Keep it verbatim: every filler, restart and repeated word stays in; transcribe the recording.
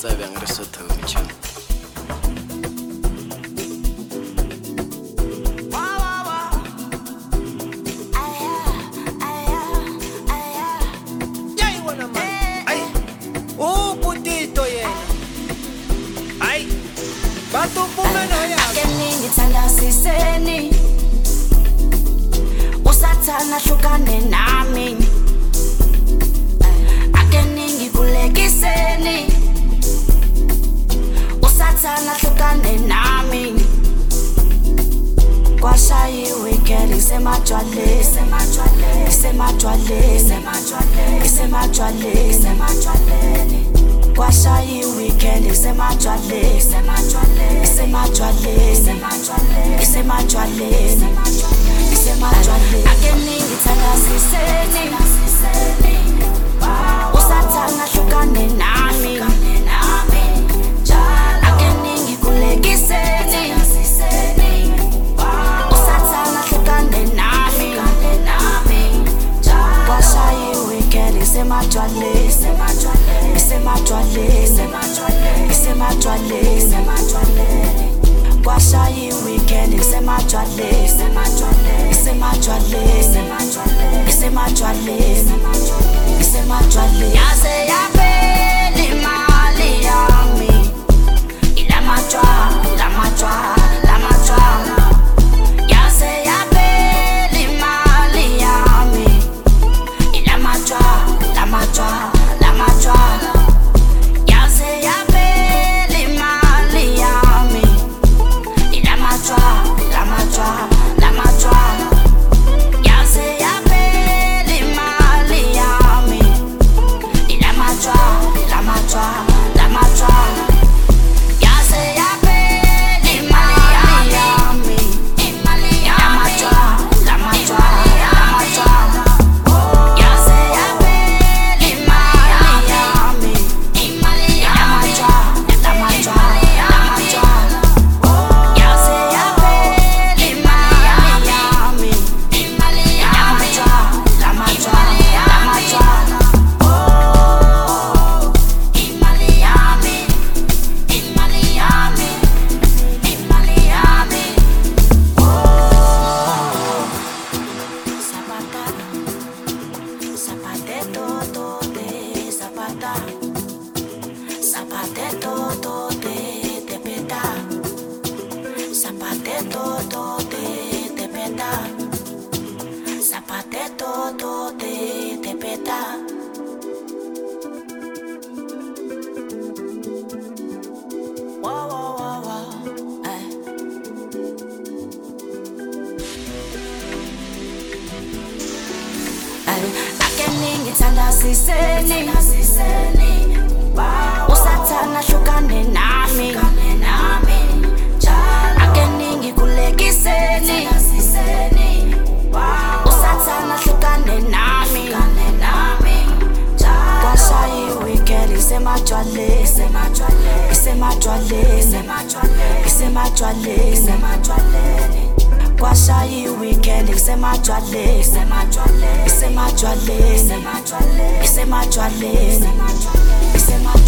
tsa bjang re sotho metšheng. Ngithanda siseni usathana hlukane nami akeningi kulekiseni usathana hlukane nami kwashayiwe weekend isemajwaleni isemajwaleni isemajwaleni isemajwaleni isemajwaleni kwashayiwe weekend isemajwaleni isemajwaleni isemajwaleni isemajwaleni isemajwaleni akeningi ngithanda siseni usathana hlukane nami akeningi kulekiseni usathana hlukane nami kwashayiwe weekend isemajwaleni isemajwaleni isemajwaleni kwashayiwe weekend isemajwaleni isemajwaleni isemajwaleni isemajwaleni yaze yaphela imali yami ilamajwa lamajwa lamajwa yaze yaphela imali yami ilamajwa lamajwa lamajwa yaze yaphela imali yami ilamajwa lamajwa lamajwa yaze yaphela imali yami ilamajwa lamajwa lamajwa yaze yaphela imali yami ilamajwa lamajwa lamajwa yaze yaphela imali yami ilamajwa lamajwa lamajwa yaze yaphela imali yami ilamajwa lamajwa lamajwa imali yami imali yami imali yami zapata zapateto tote zapata zapateto tote tepeta zapateto tote tepeta zapateto tote tepeta wow wow wow wow eh. Akeningi ngithanda siseni usathana hlukane nami akeningi kulekiseni usathana hlukane nami kwashayiwe weekend isemajwaleni isemajwaleni isemajwaleni kwashayiwe weekend isemajwaleni isemajwaleni isemajwaleni isemajwaleni